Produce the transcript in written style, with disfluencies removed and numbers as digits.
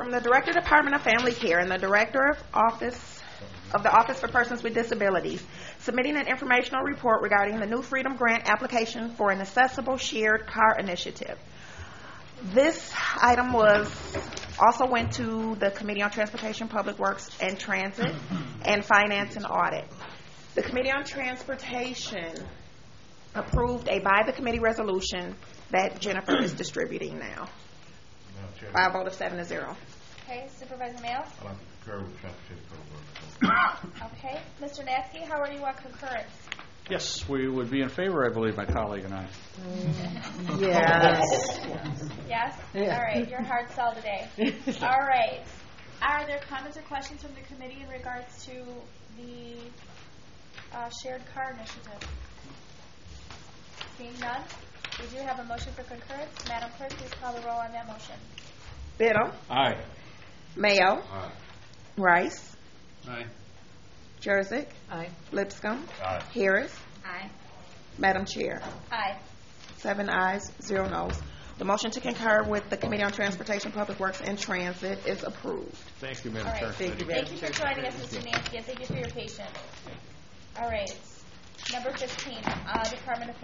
from the Director, Department of Family Care, and the Director of the Office for Persons with Disabilities, submitting an informational report regarding the New Freedom Grant application for an accessible shared car initiative. This item also went to the Committee on Transportation, Public Works, and Transit, and Finance and Audit. The Committee on Transportation approved a by-the-committee resolution that Jennifer is distributing now by a vote of 7-0. Okay, Supervisor Mayo? I'd like to concur with the Transportation Public Works. Okay, Mr. Natsky, how are you on concurrence? Yes, we would be in favor, I believe, my colleague and I. Yes. Yes? All right, your hard sell today. All right. Are there comments or questions from the committee in regards to the shared car initiative? Seeing none, we do have a motion for concurrence. Madam Clerk, please call the roll on that motion. Biddle. Aye. Mayo. Aye. Rice. Aye. Jerzyk. Aye. Lipscomb. Aye. Harris. Aye. Madam Chair. Aye. 7 ayes, 0 noes. The motion to concur with the Committee on Transportation, Public Works, and Transit is approved. Thank you, Madam All right. Chair. Thank you for joining us, Mr. Nancy, and thank you for your patience. All right. Number 15, Department of